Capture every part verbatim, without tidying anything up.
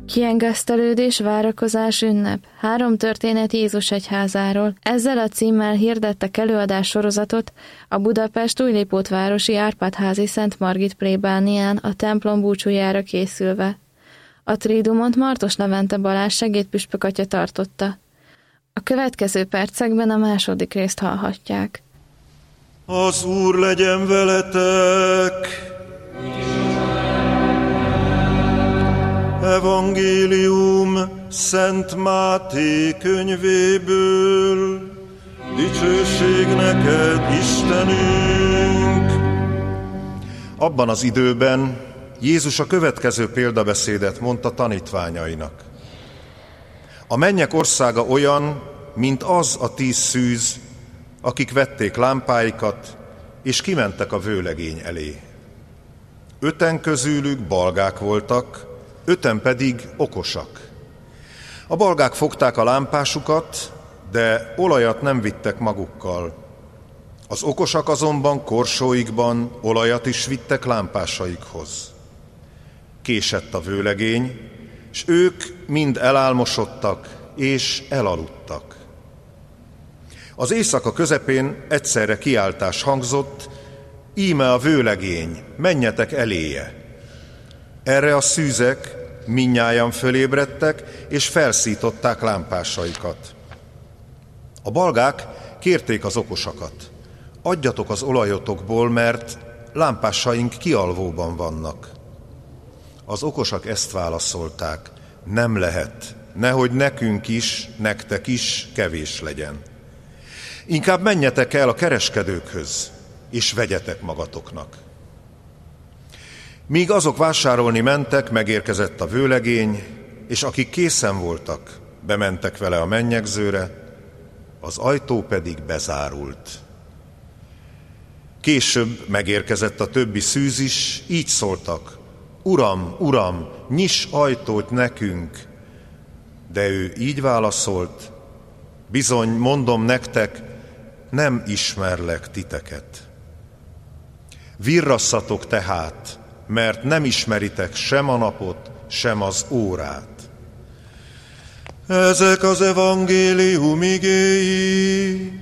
Kiengesztelődés, várakozás, ünnep. Három történet Jézus egyházáról. Ezzel a címmel hirdettek előadás sorozatot a Budapest Újlipótvárosi Árpád-házi Szent Margit plébánián a templom búcsújára készülve. A triduumot Martos Levente Balázs segédpüspök atya tartotta. A következő percekben a második részt hallhatják. Az Úr legyen veletek! Evangélium Szent Máté könyvéből. Dicsőség neked, Istenünk! Abban az időben Jézus a következő példabeszédet mondta tanítványainak. A mennyek országa olyan, mint az a tíz szűz, akik vették lámpáikat, és kimentek a vőlegény elé. Öten közülük balgák voltak, öten pedig okosak. A balgák fogták a lámpásukat, de olajat nem vittek magukkal. Az okosak azonban korsóikban olajat is vittek lámpásaikhoz. Késett a vőlegény, s ők mind elálmosodtak és elaludtak. Az éjszaka közepén egyszerre kiáltás hangzott, íme a vőlegény, menjetek eléje. Erre a szűzek mindnyájan fölébredtek, és felszították lámpásaikat. A balgák kérték az okosakat, adjatok az olajotokból, mert lámpásaink kialvóban vannak. Az okosak ezt válaszolták, nem lehet, nehogy nekünk is, nektek is kevés legyen. Inkább menjetek el a kereskedőkhöz, és vegyetek magatoknak. Míg azok vásárolni mentek, megérkezett a vőlegény, és akik készen voltak, bementek vele a mennyegzőre, az ajtó pedig bezárult. Később megérkezett a többi szűz is, így szóltak, Uram, Uram, nyiss ajtót nekünk! De ő így válaszolt, bizony, mondom nektek, nem ismerlek titeket. Virrasszatok tehát, mert nem ismeritek sem a napot, sem az órát. Ezek az evangélium igéi.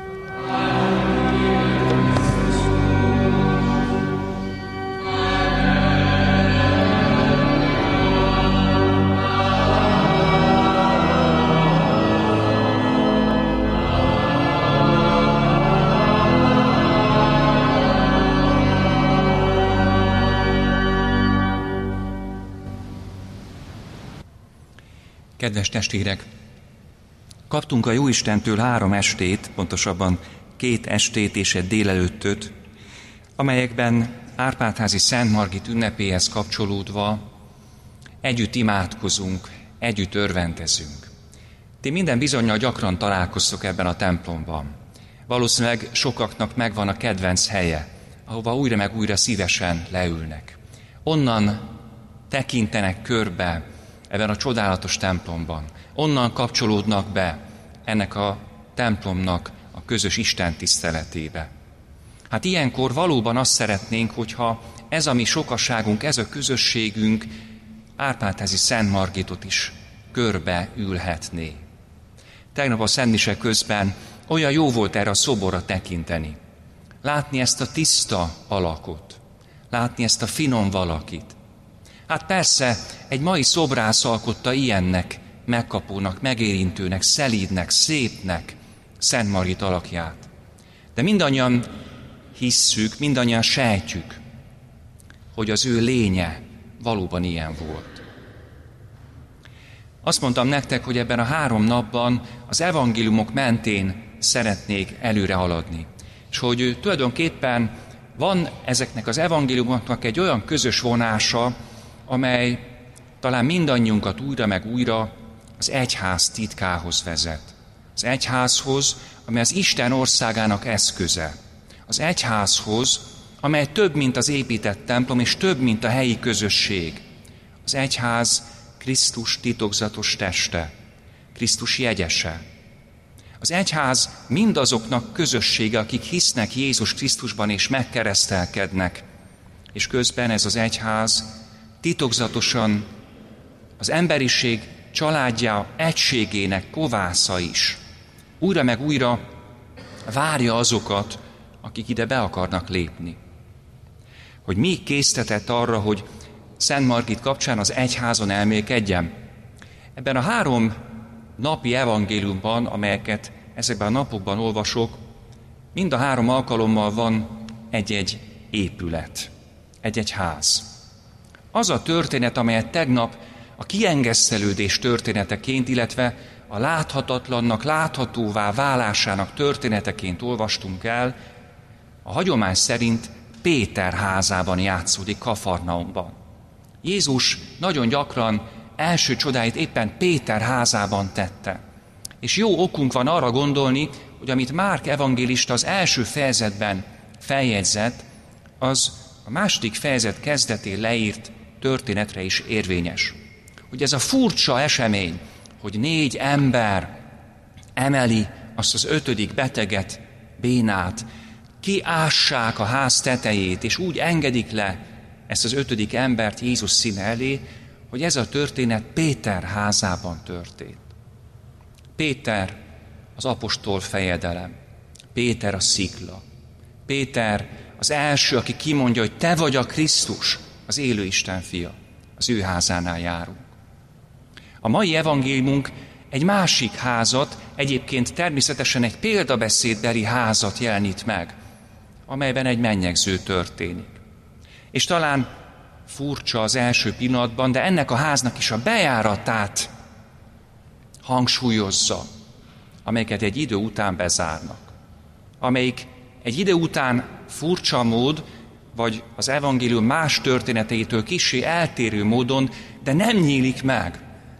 Kedves testvérek, kaptunk a Jóistentől három estét, pontosabban két estét és egy délelőttöt, amelyekben Árpád-házi Szent Margit ünnepéhez kapcsolódva együtt imádkozunk, együtt örvendezünk. Ti minden bizonnyal gyakran találkoztok ebben a templomban. Valószínűleg sokaknak megvan a kedvenc helye, ahova újra meg újra szívesen leülnek. Onnan tekintenek körbe ebben a csodálatos templomban. Onnan kapcsolódnak be ennek a templomnak a közös Isten tiszteletébe. Hát ilyenkor valóban azt szeretnénk, hogyha ez a mi sokaságunk, ez a közösségünk Árpád-házi Szent Margitot is körbe ülhetné. Tegnap a szentmise közben olyan jó volt erre a szoborra tekinteni. Látni ezt a tiszta alakot, látni ezt a finom valakit. Hát persze, egy mai szobrász alkotta ilyennek, megkapónak, megérintőnek, szelídnek, szépnek Szent Margit alakját. De mindannyian hisszük, mindannyian sejtjük, hogy az ő lénye valóban ilyen volt. Azt mondtam nektek, hogy ebben a három napban az evangéliumok mentén szeretnék előre haladni. És hogy tulajdonképpen van ezeknek az evangéliumoknak egy olyan közös vonása, amely talán mindannyiunkat újra meg újra az egyház titkához vezet. Az egyházhoz, amely az Isten országának eszköze. Az egyházhoz, amely több, mint az épített templom, és több, mint a helyi közösség. Az egyház Krisztus titokzatos teste, Krisztus jegyese. Az egyház mindazoknak közössége, akik hisznek Jézus Krisztusban és megkeresztelkednek, és közben ez az egyház titokzatosan az emberiség családja egységének kovásza is. Újra meg újra várja azokat, akik ide be akarnak lépni. Hogy mi késztetett arra, hogy Szent Margit kapcsán az egyházon elmélkedjen? Ebben a három napi evangéliumban, amelyeket ezekben a napokban olvasok, mind a három alkalommal van egy-egy épület, egy-egy ház. Az a történet, amelyet tegnap a kiengesztelődés történeteként, illetve a láthatatlannak láthatóvá válásának történeteként olvastunk el, a hagyomány szerint Péter házában játszódik, Kafarnaumban. Jézus nagyon gyakran első csodáit éppen Péter házában tette. És jó okunk van arra gondolni, hogy amit Márk evangélista az első fejezetben feljegyzett, az a második fejezet kezdetén leírt történetre is érvényes. Hogy ez a furcsa esemény, hogy négy ember emeli azt az ötödik beteget, bénát, kiássák a ház tetejét, és úgy engedik le ezt az ötödik embert Jézus színe elé, hogy ez a történet Péter házában történt. Péter az apostol fejedelem, Péter a szikla, Péter az első, aki kimondja, hogy te vagy a Krisztus, az élő Isten fia, az ő házánál járunk. A mai evangéliumunk egy másik házat, egyébként természetesen egy példabeszédbeli házat jelenít meg, amelyben egy mennyegző történik. És talán furcsa az első pillanatban, de ennek a háznak is a bejáratát hangsúlyozza, amelyeket egy idő után bezárnak. Amelyik egy idő után furcsa mód, vagy az evangélium más történeteitől kissé eltérő módon, de nem nyílik meg.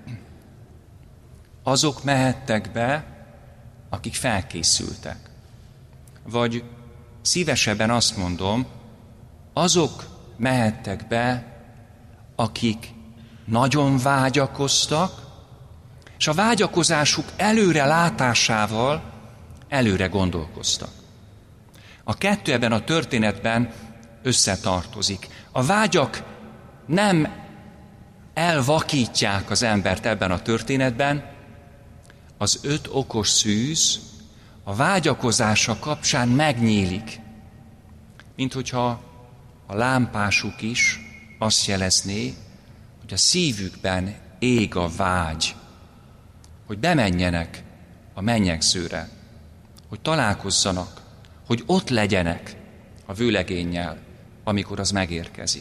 Azok mehettek be, akik felkészültek. Vagy szívesebben azt mondom, azok mehettek be, akik nagyon vágyakoztak, és a vágyakozásuk előre látásával előre gondolkoztak. A kettő ebben a történetben összetartozik. A vágyak nem elvakítják az embert ebben a történetben, az öt okos szűz a vágyakozása kapcsán megnyílik, mint hogyha a lámpásuk is azt jelezné, hogy a szívükben ég a vágy, hogy bemenjenek a mennyegzőre, hogy találkozzanak, hogy ott legyenek a vőlegénnyel, amikor az megérkezik.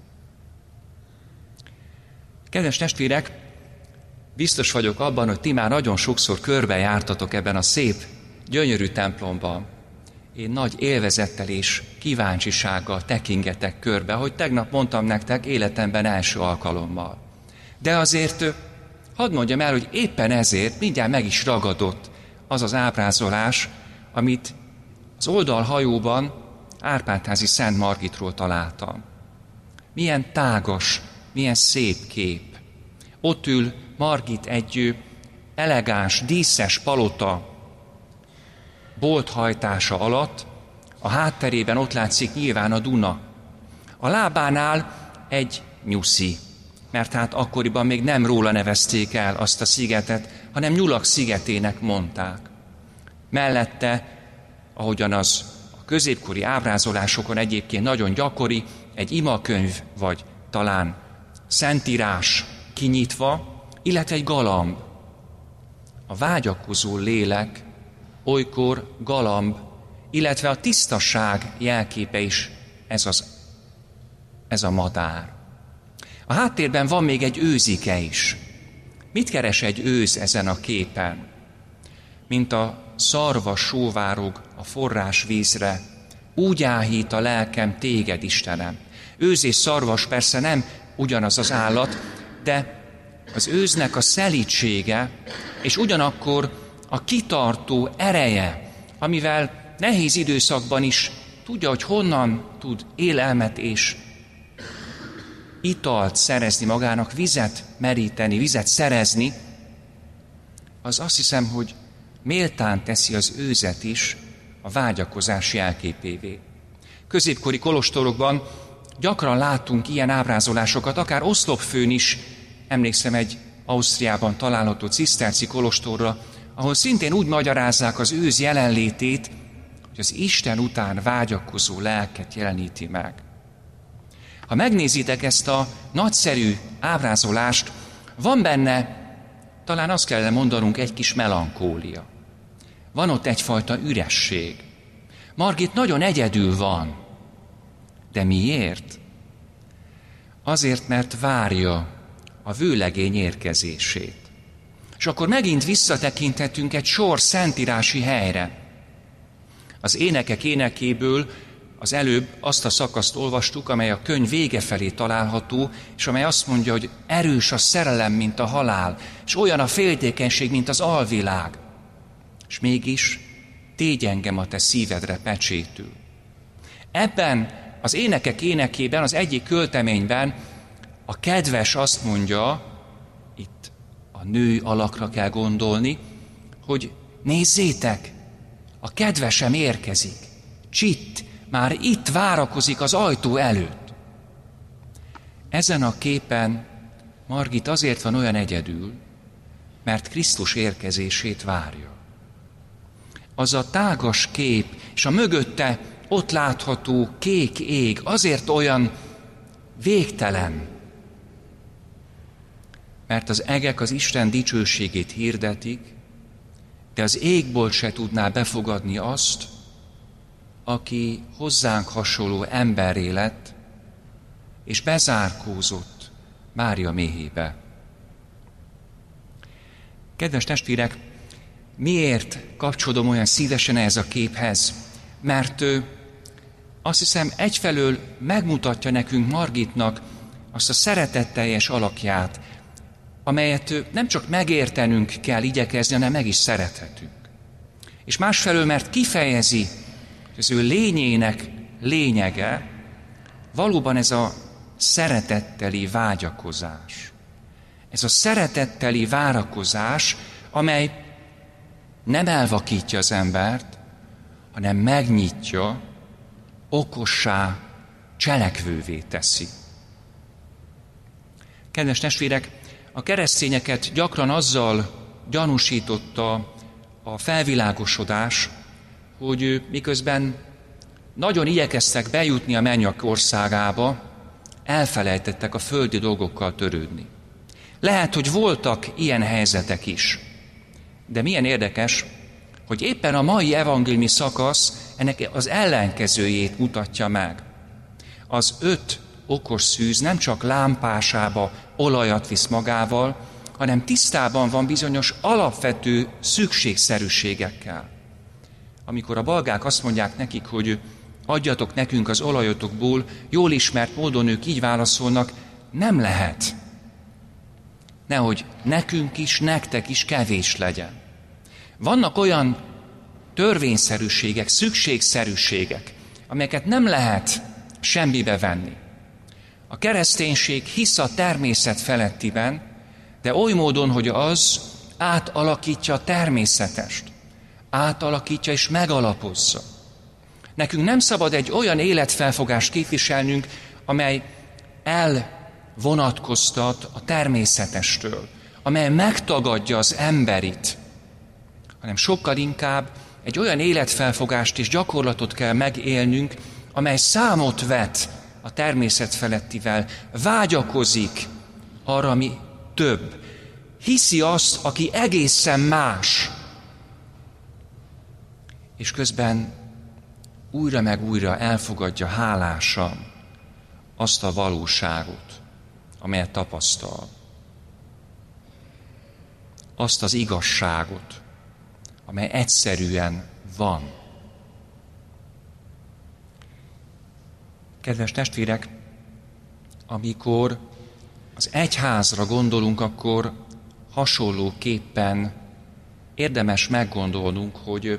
Kedves testvérek, biztos vagyok abban, hogy ti már nagyon sokszor körbejártatok ebben a szép, gyönyörű templomban. Én nagy élvezettel és kíváncsisággal tekingetek körbe, hogy tegnap mondtam nektek életemben első alkalommal. De azért hadd mondjam el, hogy éppen ezért mindjárt meg is ragadott az az ábrázolás, amit az oldalhajóban Árpád-házi Szent Margitról találtam. Milyen tágas, milyen szép kép. Ott ül Margit egy elegáns, díszes palota bolthajtása alatt, a hátterében ott látszik nyilván a Duna. A lábánál egy nyuszi, mert hát akkoriban még nem róla nevezték el azt a szigetet, hanem Nyulak szigetének mondták. Mellette, ahogyan az a középkori ábrázolásokon egyébként nagyon gyakori, egy imakönyv, vagy talán szentírás kinyitva, illetve egy galamb. A vágyakozó lélek olykor galamb, illetve a tisztaság jelképe is ez, az, ez a madár. A háttérben van még egy őzike is. Mit keres egy őz ezen a képen? Mint a szarvas sóvárog a forrás vízre, úgy áhít a lelkem téged, Istenem. Őz és szarvas persze nem ugyanaz az állat, de az őznek a szelídsége, és ugyanakkor a kitartó ereje, amivel nehéz időszakban is tudja, hogy honnan tud élelmet és italt szerezni magának, vizet meríteni, vizet szerezni, az azt hiszem, hogy méltán teszi az őzet is a vágyakozás jelképévé. Középkori kolostorokban gyakran látunk ilyen ábrázolásokat, akár oszlopfőn is emlékszem egy Ausztriában található ciszterci kolostorra, ahol szintén úgy magyarázzák az ősz jelenlétét, hogy az Isten után vágyakozó lelket jeleníti meg. Ha megnézitek ezt a nagyszerű ábrázolást, van benne, talán azt kellene mondanunk, egy kis melankólia. Van ott egyfajta üresség. Margit nagyon egyedül van. De miért? Azért, mert várja a vőlegény érkezését. És akkor megint visszatekinthetünk egy sor szentírási helyre. Az énekek énekéből az előbb azt a szakaszt olvastuk, amely a könyv vége felé található, és amely azt mondja, hogy erős a szerelem, mint a halál, és olyan a féltékenység, mint az alvilág. És mégis tégy engem a te szívedre pecsétül. Ebben az énekek énekében, az egyik költeményben a kedves azt mondja, itt a nő alakra kell gondolni, hogy nézzétek, a kedvesem érkezik, csitt, már itt várakozik az ajtó előtt. Ezen a képen Margit azért van olyan egyedül, mert Krisztus érkezését várja. Az a tágas kép, és a mögötte ott látható kék ég azért olyan végtelen, mert az egek az Isten dicsőségét hirdetik, de az égbolt se tudná befogadni azt, aki hozzánk hasonló emberré lett, és bezárkózott Mária méhébe. Kedves testvérek, miért kapcsolódom olyan szívesen ehhez a képhez? Mert ő, azt hiszem, egyfelől megmutatja nekünk Margitnak azt a szeretetteljes alakját, amelyet nem csak megértenünk kell igyekezni, hanem meg is szerethetünk. És másfelől, mert kifejezi, hogy az ő lényének lényege valóban ez a szeretetteli vágyakozás. Ez a szeretetteli várakozás, amely nem elvakítja az embert, hanem megnyitja, okossá, cselekvővé teszi. Kedves testvérek, a keresztényeket gyakran azzal gyanúsította a felvilágosodás, hogy miközben nagyon igyekeztek bejutni a mennyek országába, elfelejtettek a földi dolgokkal törődni. Lehet, hogy voltak ilyen helyzetek is, de milyen érdekes, hogy éppen a mai evangéliumi szakasz ennek az ellenkezőjét mutatja meg. Az öt okos szűz nem csak lámpásába olajat visz magával, hanem tisztában van bizonyos alapvető szükségszerűségekkel. Amikor a balgák azt mondják nekik, hogy adjatok nekünk az olajotokból, jól ismert módon ők így válaszolnak, nem lehet. Nehogy nekünk is, nektek is kevés legyen. Vannak olyan törvényszerűségek, szükségszerűségek, amelyeket nem lehet semmibe venni. A kereszténység hisz a természet felettiben, de oly módon, hogy az átalakítja a természetest, átalakítja és megalapozza. Nekünk nem szabad egy olyan életfelfogást képviselnünk, amely elvonatkoztat a természetestől, amely megtagadja az emberit, hanem sokkal inkább egy olyan életfelfogást és gyakorlatot kell megélnünk, amely számot vet a természet felettivel, vágyakozik arra, ami több. Hiszi azt, aki egészen más, és közben újra meg újra elfogadja hálásan azt a valóságot, amelyet tapasztal. Azt az igazságot, amely egyszerűen van. Kedves testvérek, amikor az egyházra gondolunk, akkor hasonlóképpen érdemes meggondolnunk, hogy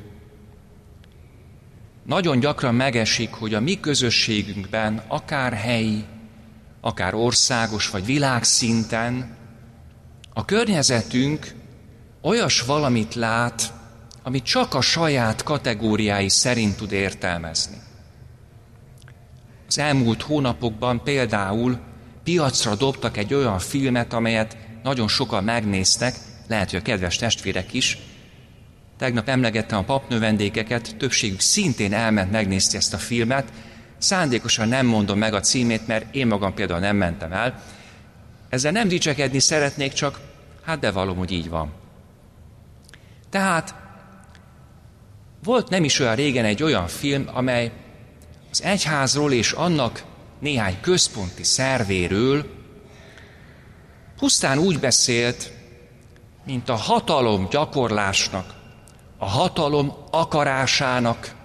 nagyon gyakran megesik, hogy a mi közösségünkben, akár helyi, akár országos vagy világszinten, a környezetünk olyas valamit lát, amit csak a saját kategóriái szerint tud értelmezni. Az elmúlt hónapokban például piacra dobtak egy olyan filmet, amelyet nagyon sokan megnéztek, lehet, hogy a kedves testvérek is. Tegnap emlegettem a papnövendékeket, többségük szintén elment megnézni ezt a filmet. Szándékosan nem mondom meg a címét, mert én magam például nem mentem el. Ezzel nem dicsekedni szeretnék, csak hát bevallom, hogy így van. Tehát volt nem is olyan régen egy olyan film, amely az egyházról és annak néhány központi szervéről pusztán úgy beszélt, mint a hatalom gyakorlásnak, a hatalom akarásának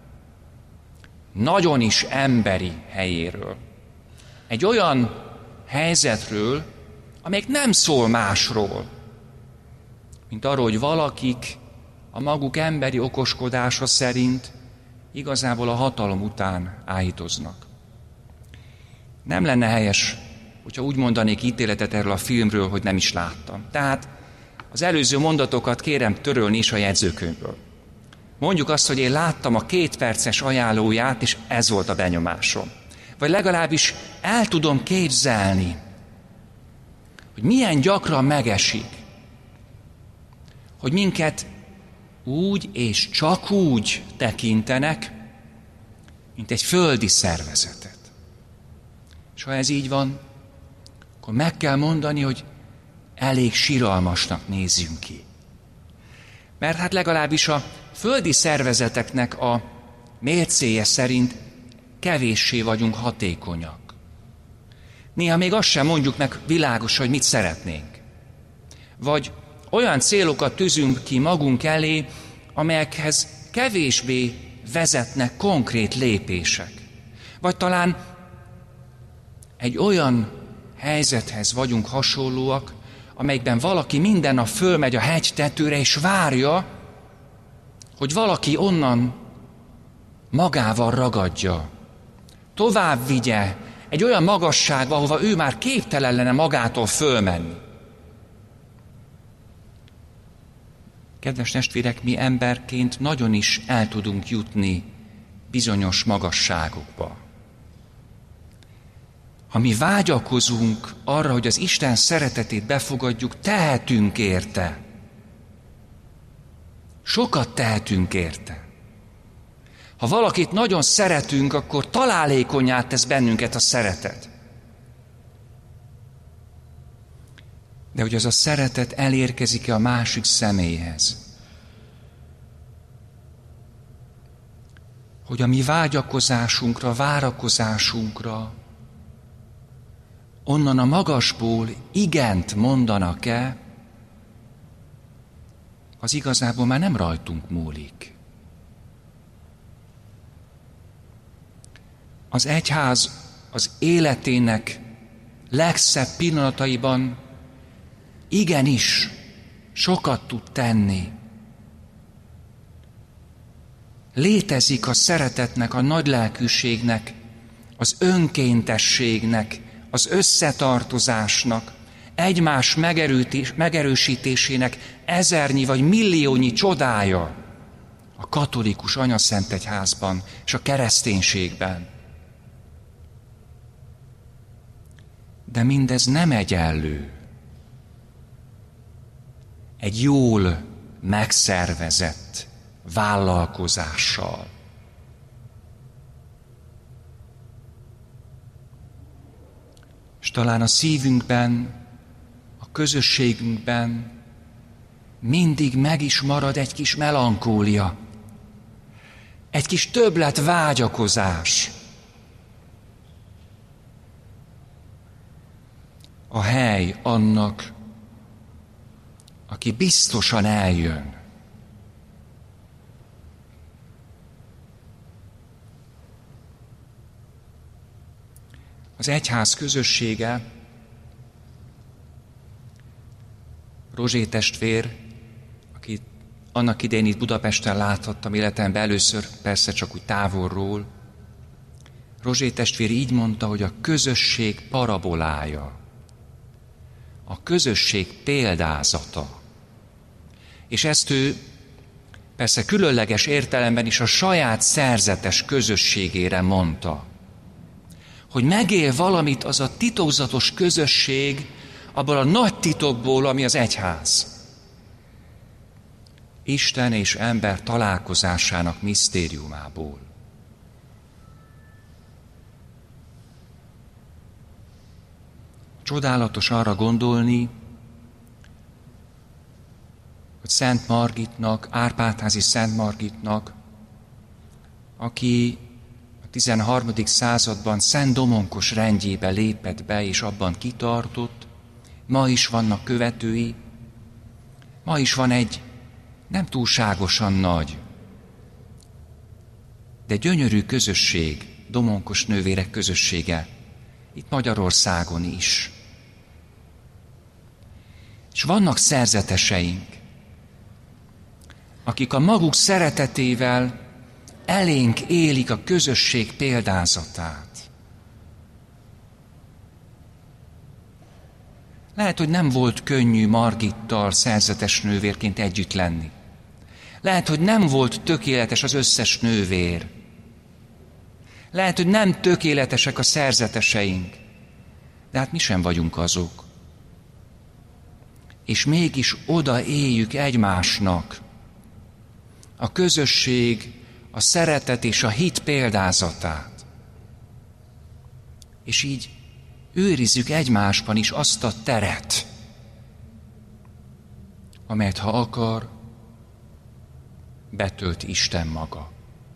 nagyon is emberi helyéről. Egy olyan helyzetről, amelyik nem szól másról, mint arról, hogy valakik a maguk emberi okoskodása szerint igazából a hatalom után áhítoznak. Nem lenne helyes, hogyha úgy mondanék ítéletet erről a filmről, hogy nem is láttam. Tehát az előző mondatokat kérem törölni is a jegyzőkönyvből. Mondjuk azt, hogy én láttam a két perces ajánlóját, és ez volt a benyomásom. Vagy legalábbis el tudom képzelni, hogy milyen gyakran megesik, hogy minket úgy és csak úgy tekintenek, mint egy földi szervezetet. És ha ez így van, akkor meg kell mondani, hogy elég siralmasnak nézzünk ki. Mert hát legalábbis a földi szervezeteknek a mércéje szerint kevéssé vagyunk hatékonyak. Néha még azt sem mondjuk meg világos, hogy mit szeretnénk. Vagy olyan célokat tűzünk ki magunk elé, amelyekhez kevésbé vezetnek konkrét lépések. Vagy talán egy olyan helyzethez vagyunk hasonlóak, amelyikben valaki minden nap fölmegy a hegy tetőre, és várja, hogy valaki onnan magával ragadja, tovább vigye egy olyan magasságba, ahova ő már képtelen lenne magától fölmenni. Kedves testvérek, mi emberként nagyon is el tudunk jutni bizonyos magasságokba. Ha mi vágyakozunk arra, hogy az Isten szeretetét befogadjuk, tehetünk érte. Sokat tehetünk érte. Ha valakit nagyon szeretünk, akkor találékonnyá tesz bennünket a szeretet. De hogy az a szeretet elérkezik-e a másik személyhez? Hogy a mi vágyakozásunkra, várakozásunkra onnan a magasból igent mondanak-e, az igazából már nem rajtunk múlik. Az egyház az életének legszebb pillanataiban igenis sokat tud tenni. Létezik a szeretetnek, a nagylelkűségnek, az önkéntességnek, az összetartozásnak, egymás megerősítésének ezernyi vagy milliónyi csodája a katolikus anyaszentegyházban és a kereszténységben. De mindez nem egyenlő egy jól megszervezett vállalkozással. És talán a szívünkben, a közösségünkben mindig meg is marad egy kis melankólia, egy kis többlet vágyakozás. A hely annak, aki biztosan eljön. Az egyház közössége, Rozsé testvér, akit annak idején itt Budapesten láthattam életemben először, persze csak úgy távolról, Rozsé testvér így mondta, hogy a közösség parabolája, a közösség példázata. És ezt ő persze különleges értelemben is a saját szerzetes közösségére mondta. hogy megél valamit az a titokzatos közösség, abból a nagy titokból, ami az egyház. Isten és ember találkozásának misztériumából. Csodálatos arra gondolni, hogy Szent Margitnak, Árpádházi Szent Margitnak, aki a tizenharmadik században Szent Domonkos rendjébe lépett be, és abban kitartott, ma is vannak követői, ma is van egy nem túlságosan nagy, de gyönyörű közösség, Domonkos nővérek közössége, itt Magyarországon is. És vannak szerzeteseink, akik a maguk szeretetével elénk élik a közösség példázatát. Lehet, hogy nem volt könnyű Margittal szerzetes nővérként együtt lenni. Lehet, hogy nem volt tökéletes az összes nővér. Lehet, hogy nem tökéletesek a szerzeteseink, de hát mi sem vagyunk azok. És mégis oda éljük egymásnak a közösség, a szeretet és a hit példázatát. És így őrizzük egymásban is azt a teret, amelyet, ha akar, betölt Isten maga.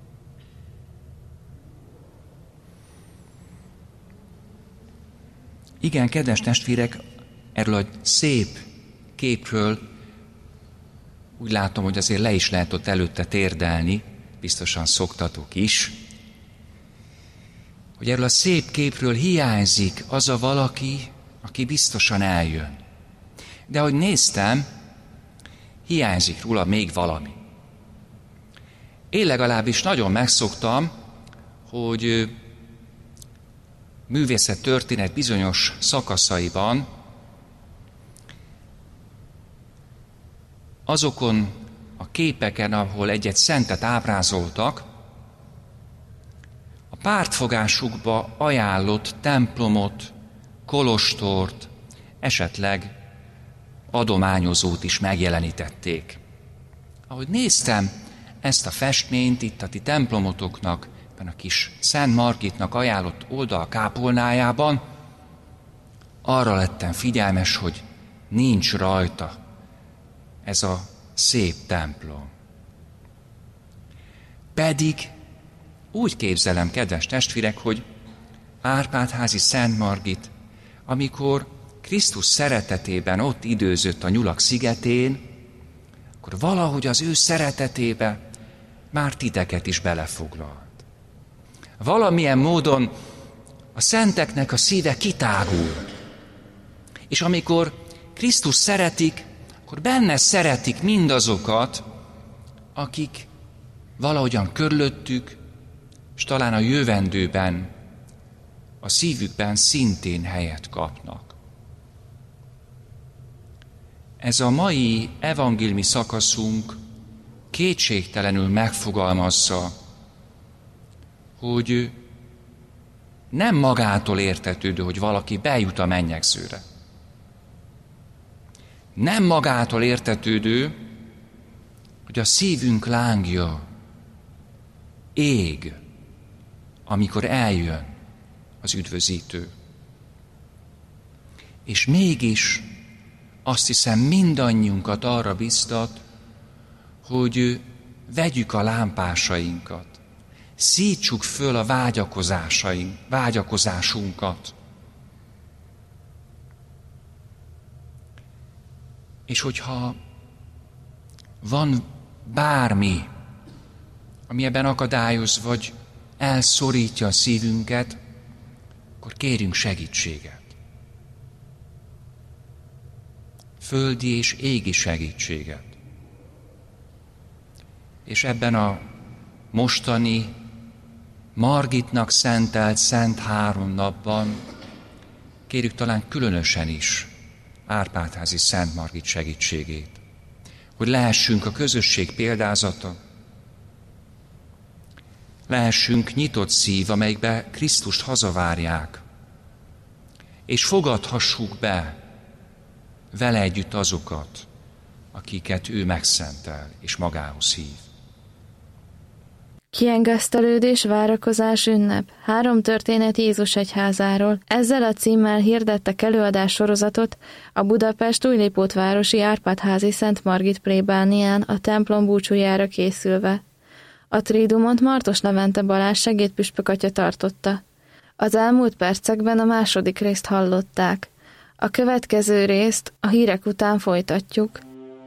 Igen, kedves testvérek, erről a szép képről úgy látom, hogy azért le is lehet ott előtte térdelni, biztosan szoktatok is, hogy erről a szép képről hiányzik az a valaki, aki biztosan eljön. De ahogy néztem, hiányzik róla még valami. Én legalábbis nagyon megszoktam, hogy művészettörténet bizonyos szakaszaiban azokon a képeken, ahol egy-egy szentet ábrázoltak, a pártfogásukba ajánlott templomot, kolostort, esetleg adományozót is megjelenítették. Ahogy néztem ezt a festményt itt a ti templomotoknak, a kis Szent Margitnak ajánlott oldalkápolnájában, arra lettem figyelmes, hogy nincs rajta ez a szép templom. Pedig úgy képzelem, kedves testvérek, hogy Árpádházi Szent Margit, amikor Krisztus szeretetében ott időzött a Nyulak szigetén, akkor valahogy az ő szeretetébe már titeket is belefoglalt. Valamilyen módon a szenteknek a szíve kitágul. És amikor Krisztus szeretik, akkor benne szeretik mindazokat, akik valahogyan körülöttük, és talán a jövendőben, a szívükben szintén helyet kapnak. Ez a mai evangéliumi szakaszunk kétségtelenül megfogalmazza, hogy nem magától értetődő, hogy valaki bejut a mennyegzőre. Nem magától értetődő, hogy a szívünk lángja ég, amikor eljön az üdvözítő. És mégis azt hiszem mindannyiunkat arra biztat, hogy vegyük a lámpásainkat, szítsuk föl a vágyakozásaink, vágyakozásunkat. És hogyha van bármi, ami ebben akadályoz, vagy elszorítja a szívünket, akkor kérjünk segítséget. Földi és égi segítséget. És ebben a mostani Margitnak szentelt Szent Három napban kérjük talán különösen is Árpádházi Szent Margit segítségét, hogy lehessünk a közösség példázata, lehessünk nyitott szív, amelyikbe Krisztust hazavárják, és fogadhassuk be vele együtt azokat, akiket ő megszentel és magához hív. Kiengesztelődés, várakozás, ünnep. Három történet Jézus egyházáról. Ezzel a címmel hirdettek előadás sorozatot a Budapest Újlipótvárosi Árpád-házi Szent Margit plébánián a templom búcsújára készülve. A triduumot Martos Levente Balázs segédpüspök atya tartotta. Az elmúlt percekben a második részt hallották. A következő részt a hírek után folytatjuk.